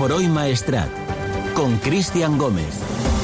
por hoy Maestrat, con Cristian Gómez.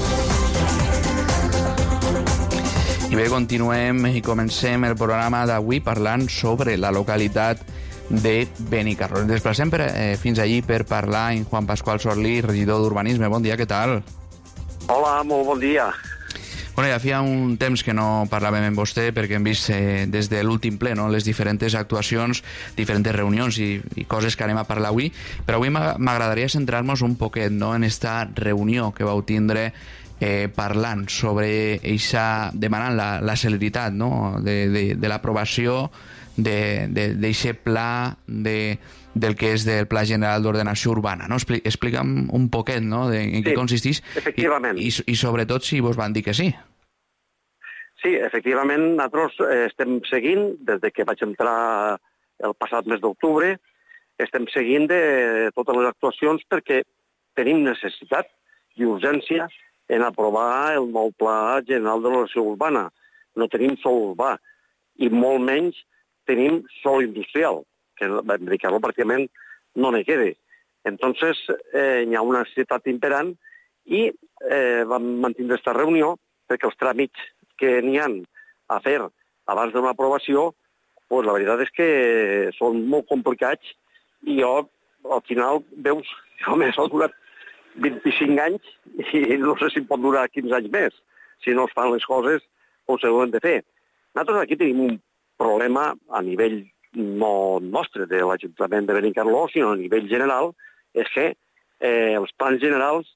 I bé, continuem i comencem el programa d'avui parlant sobre la localitat de Benicarló. Ens desplacem fins allí per parlar amb Juan Pascual Sorlí, regidor d'Urbanisme. Bon dia, què tal? Hola, molt bon dia. Bueno, ja feia un temps que no parlàvem amb vostè perquè hem vist des de l'últim ple les diferents actuacions, diferents reunions i coses que anem a parlar avui, però avui m'agradaria centrar-nos un poquet en esta reunió que vau tindre parlant sobre demanant la celeritat de l'aprovació d'aquest pla del que és del Pla General d'Ordenació Urbana. Explica'm un poquet en què consisteix i sobretot si vos van dir que sí. Sí, efectivament, nosaltres estem seguint, des que vaig entrar el passat mes d'octubre, estem seguint de totes les actuacions perquè tenim necessitat i urgència en aprovar el nou Pla General d'Ordenació Urbana. No tenim sol urbà i molt menys tenim sol industrial, que en Benicarló pràcticament no n'hi queda. Entonces, hi ha una necessitat imperant i vam mantenir aquesta reunió perquè els tràmits que n'hi ha a fer abans d'una aprovació, pues la veritat és que són molt complicats i jo, al final, veus, home, s'ha durat 25 anys i no sé si pot durar 15 anys més, si no es fan les coses com s'haurien de fer. Nosaltres aquí tenim un problema a nivell no nostre de l'Ajuntament de Benicarló, sinó a nivell general, és que els plans generals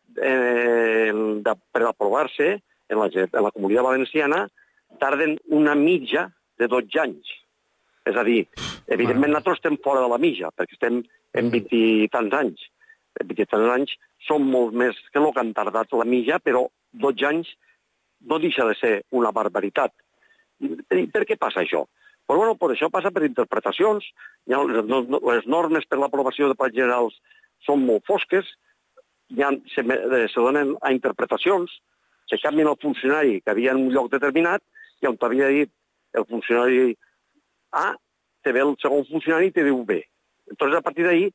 per aprovar-se en la Comunitat Valenciana tarden una mitja de 12 anys. És a dir, evidentment nosaltres estem fora de la mitja, perquè estem en 20 i tants anys. En 20 i tants anys són molt més que el que han tardat la mitja, però 12 anys no deixa de ser una barbaritat. Per què passa això? Però bueno, això passa per interpretacions. Les normes per l'aprovació de plans generals són molt fosques, se donen a interpretacions, se canvien el funcionari que havia en un lloc determinat i on t'havia dit el funcionari A, te ve el segon funcionari i te diu B. Entonces, a partir d'ahí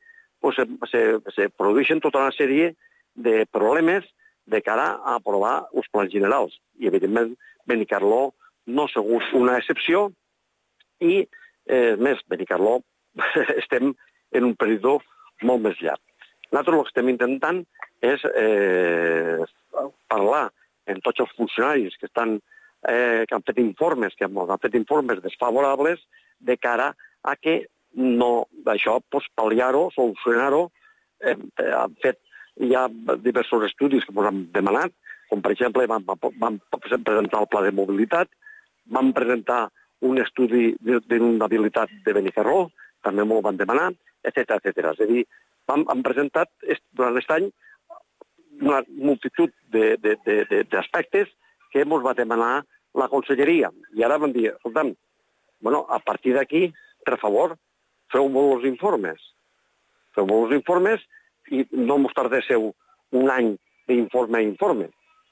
se produeixen tota una sèrie de problemes de cara a aprovar els plans generals. I, evidentment, Benicarló no ha sigut una excepció i, més, Benicarló estem en un període molt més llarg. Nosaltres el que estem intentant és parlar amb tots els funcionaris que han fet informes, desfavorables de cara a que no d'això, pal·liar-ho, solucionar-ho. Hi ha diversos estudis que ens han demanat, com per exemple vam presentar el pla de mobilitat, vam presentar un estudi d'inundabilitat de Benicarló, també m'ho van demanar, etc. És a dir, hem presentat durant aquest any una multitud d'aspectes que ens va demanar la conselleria. I ara vam dir, escolta'm, a partir d'aquí, per favor, feu molts informes. Feu molts informes i no ens tardéssiu un any d'informe a informe.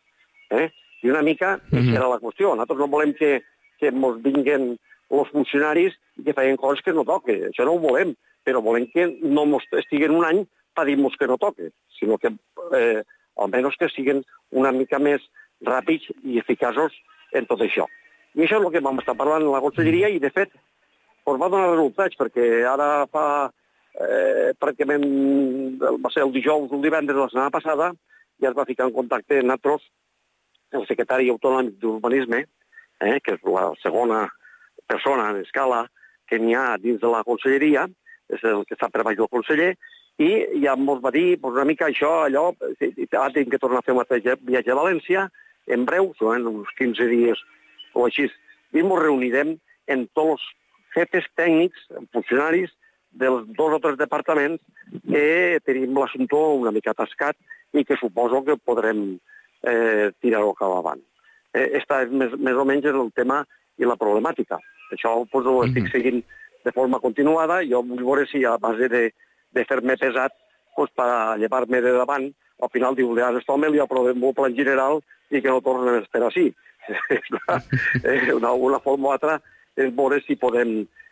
I una mica, aquesta era la qüestió. Nosaltres no volem que ens vinguin els funcionaris i que feien coses que no toquen. Això no ho volem, però volem que no estiguen un any per dir-nos que no toquen, sinó que almenys que siguin una mica més ràpids i eficaços en tot això. I això és el que vam estar parlant en la conselleria i, de fet, va donar resultats, perquè ara fa pràcticament, va ser el dijous o el divendres de la setmana passada, ja es va ficar en contacte amb nosaltres el secretari autonòmic d'Urbanisme, que és la segona persona en escala que n'hi ha dins de la conselleria, és el que està per baix del conseller, i ja ens va dir una mica això, allò, ara tenim que tornar a fer un viatge a València, en breu, en uns 15 dies o així, i ens reunirem en tots els jefes tècnics, funcionaris dels 2 o 3 departaments que tenim l'assumpte una mica atascat i que suposo que podrem tirar-ho cap avant. Aquesta és més o menys el tema i la problemàtica. Això ho estic seguint de forma continuada. Jo vull veure si a base de fer-me pesat per llevar-me de davant, al final diu, a aquest home li aprovem un plan general i que no tornem a estar així. Una forma o altra és veure si podem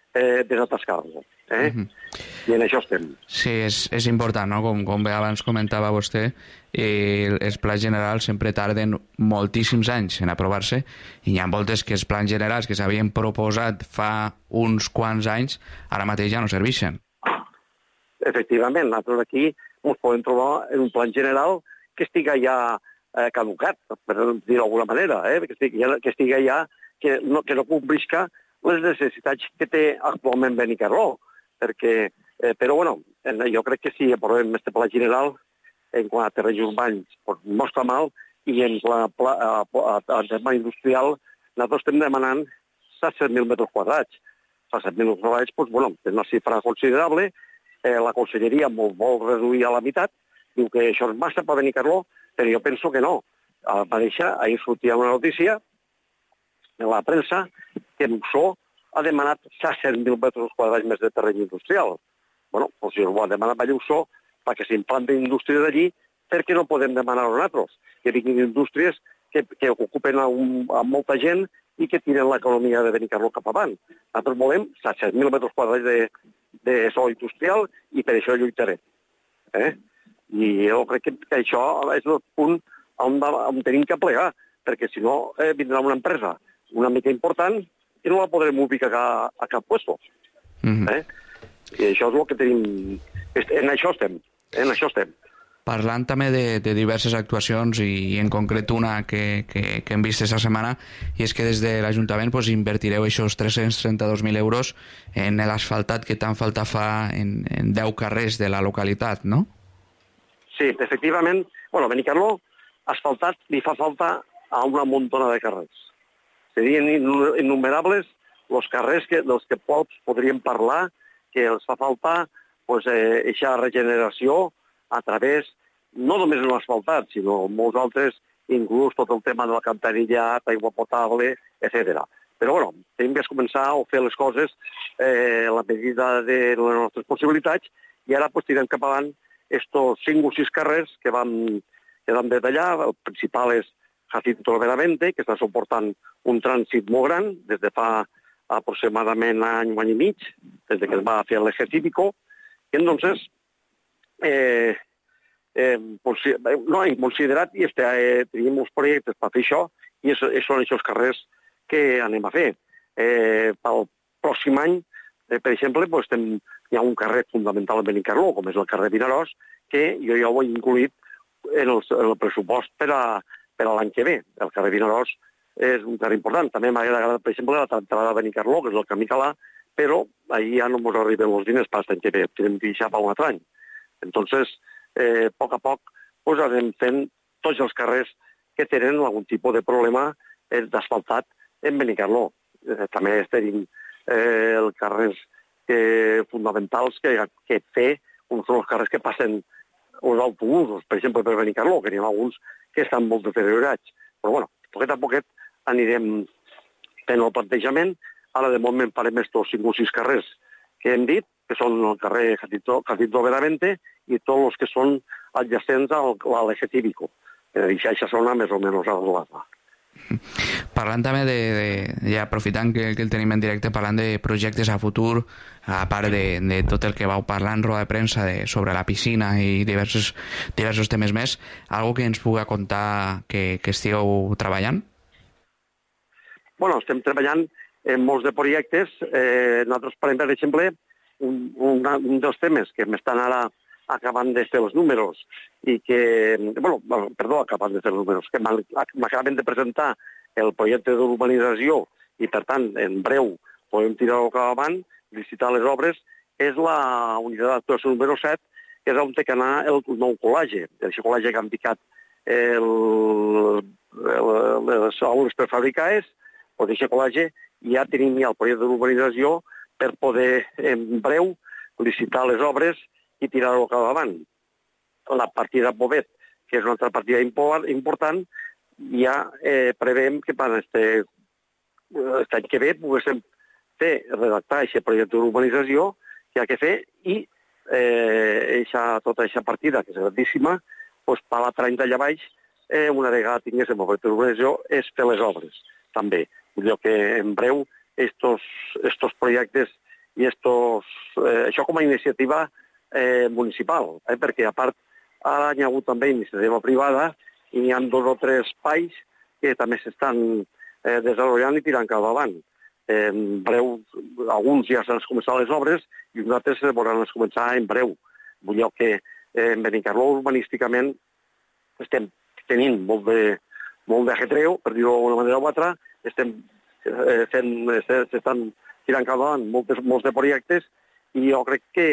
desatascar-lo. I en això estem. Sí, és important, no? Com bé abans comentava vostè, els plans generals sempre tarden moltíssims anys en aprovar-se i hi ha voltes que els plans generals que s'havien proposat fa uns quants anys ara mateix ja no serveixen. Efectivament, nosaltres aquí ens podem trobar en un plan general que estigui ja caducat, per dir d'alguna manera, que estigui ja que no complisca les necessitats que té actualment Benicarló. Però, bueno, jo crec que si aprovem aquest pla general, en quant a terrenys urbans, no està mal, i en quant a tema industrial, nosaltres estem demanant 700.000 metres quadrats. 700.000 metres quadrats, doncs, bueno, és una xifra considerable. La conselleria vol reduir a la meitat, diu que això és massa per Benicarló, però jo penso que no. A la mateixa, ahir sortia una notícia en la premsa que Mussó ha demanat 600.000 metres quadrats més de terreny industrial. Bueno, doncs si ho ha demanat a Lluçó perquè s'implanten indústries d'allí, per què no podem demanar-ho nosaltres? Que vinguin indústries que ocupen a molta gent i que tiren l'economia de Benicarló cap avant. Nosaltres volem 700.000 metres quadrats de sòl industrial i per això lluitarem. I jo crec que això és el punt on tenim que plegar, perquè si no vindrà una empresa una mica important i no la podrem ubicar a cap puesto. I això és el que tenim. En això estem. Parlant també de diverses actuacions i en concret una que hem vist aquesta setmana, i és que des de l'Ajuntament invertireu aquests 332.000 euros en l'asfaltat que tant falta fa en 10 carrers de la localitat, no? Sí, efectivament. Bueno, Benicarló, asfaltat, li fa falta a una muntona de carrers. Serien innumerables els carrers dels que podríem parlar, que els fa falta aquesta regeneració a través, no només de l'asfaltat, sinó molts altres, inclús tot el tema de l'alcantarillat, aigua potable, etc. Però, bueno, tenim que començar a fer les coses a la medida de les nostres possibilitats i ara tirem cap avant estos 5 o 6 carrers que vam detallar. El principal és Jacinto Veramente, que està suportant un trànsit molt gran des de fa aproximadament un any i mig, des que es va fer l'eje cívico. I entonces, no hem considerat i tenim uns projectes per fer això i són aquests carrers que anem a fer. Pel pròxim any, per exemple, hi ha un carrer fundamental a Benicarló, com és el carrer Vinaròs, que jo ja ho he incluït en el pressupost per a l'any que ve. El carrer Vinaròs és un carrer important. També m'ha agradat, per exemple, la entrada de Benicarló, que és el camí Calà, però ahir ja no ens arriben els diners per l'any que ve. Tenim que deixar per un altre any. Entonces, a poc anem fent tots els carrers que tenen algun tipus de problema d'asfaltat en Benicarló. També tenim els carrers fonamentals que fer, com són els carrers que passen els autobusos, per exemple, per Benicarló, que n'hi ha alguns que estan molt deteriorats. Però, bueno, poquet a poquet anirem fent el plantejament. Ara, de moment, farem estos 5 o 6 carrers que hem dit, que són el carrer Jacinto Veramente i tots els que són adjacents a l'eje cívico. Per deixar aquesta zona més o menys arreglada. Parlant també ja aprofitant que el tenim en directe, parlant de projectes a futur, a part de tot el que vau parlar en roda de premsa sobre la piscina i diversos temes més, algo que ens pugui contar que estigueu treballant? Bueno, estem treballant en molts de projectes. Nosaltres, per exemple, un dels temes que m'estan ara acabant de fer els números i que, acabant de fer els números, que m'acaben de presentar el projecte d'urbanització i, per tant, en breu podem tirar-ho cap avant, licitar les obres, és la unitat d'actuació número 7, que és on té que anar el nou col·lagi. Aquest col·lagi que han picat les aules prefabricades, aquest col·lagi ja tenim el projecte d'urbanització per poder, en breu, licitar les obres i tirar-ho cap avant. La partida Bovet, que és una altra partida important, ja preveiem que per aquest any que ve poguéssim redactar aquest projecte d'urbanització que hi ha que fer i tota aquesta partida, que és grandíssima, per l'altre any d'allà baix, una vegada tinguéssim el projecte d'urbanització, és fer les obres, també. Vull dir que en breu estos projectes això com a iniciativa municipal, perquè a part ara hi ha hagut també iniciativa privada i hi ha 2 o 3 espais que també s'estan desenvolupant i tirant cap davant. En breu, alguns ja s'han començat les obres i uns altres se volen començar en breu. Vull dir que en Benicarló urbanísticament estem tenint molt d'ajetreu, per dir-ho d'una manera o altra, s'estan tirant cap davant molts de projectes i jo crec que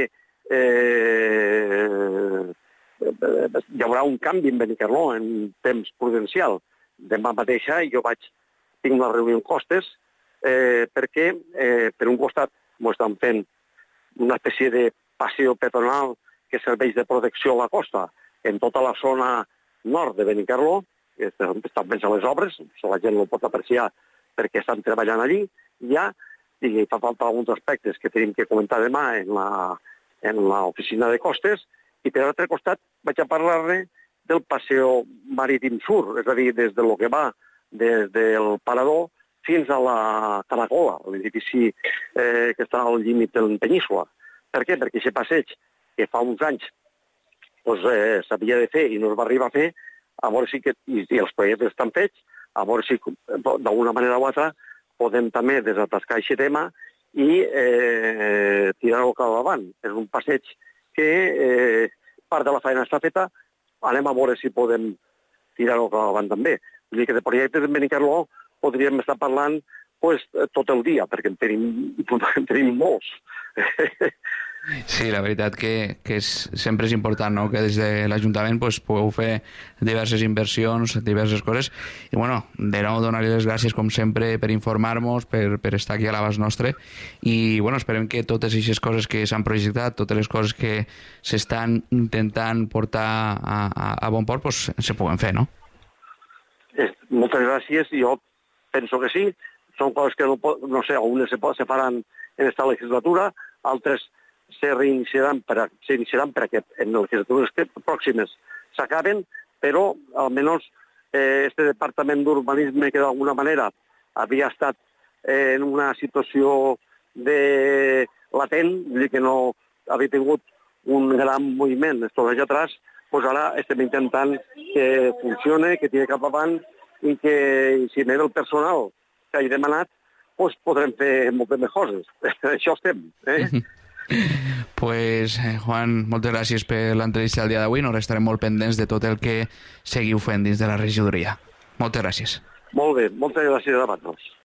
hi haurà un canvi en Benicarló en temps prudencial. Demà mateixa jo tinc una reunió amb Costes perquè per un costat m'ho estan fent una espècie de passeig peatonal que serveix de protecció a la costa en tota la zona nord de Benicarló, que estan pensant les obres, la gent no pot apreciar perquè estan treballant allí, i fa falta alguns aspectes que tenim que comentar demà en l'oficina de Costes, i per l'altre costat vaig a parlar-ne del passeig marítim sur, és a dir, des del que va des del Parador fins a la Caracola, l'edifici que està al límit del Península. Per què? Perquè aquest passeig, que fa uns anys s'havia de fer i no es va arribar a fer, a veure si i els projectes estan fets, a veure si d'alguna manera o altra podem també desatascar aquest tema i tirar-ho cap davant. És un passeig que part de la feina està feta, anem a veure si podem tirar-ho cap davant també. Vull dir que de projectes en Benicarló podríem estar parlant tot el dia, perquè en tenim molts. Sí, la veritat que sempre és important, no?, que des de l'Ajuntament pugueu fer diverses inversions, diverses coses, i de nou donar-li les gràcies com sempre per informar-nos, per estar aquí a l'abast nostre, i esperem que totes aquestes coses que s'han projectat, totes les coses que s'estan intentant portar a bon port, se puguen fer, no? Moltes gràcies, jo penso que sí, són coses que no sé, algunes se faran en esta legislatura, altres se reiniciaran perquè en les legislatures pròximes s'acaben, però almenys este departament d'urbanisme que d'alguna manera havia estat en una situació de latent, vull dir que no havia tingut un gran moviment estos anys atrás, doncs ara estem intentant que funcione, que tiri cap avant i que si anem el personal que hagi demanat, doncs podrem fer moltes més coses. Això estem, Pues, Juan, moltes gràcies per l'entrevista del dia d'avui. Nos estarem molt pendents de tot el que seguiu fent dins de la regidoria. Moltes gràcies. Molt bé, moltes gràcies a vosaltres.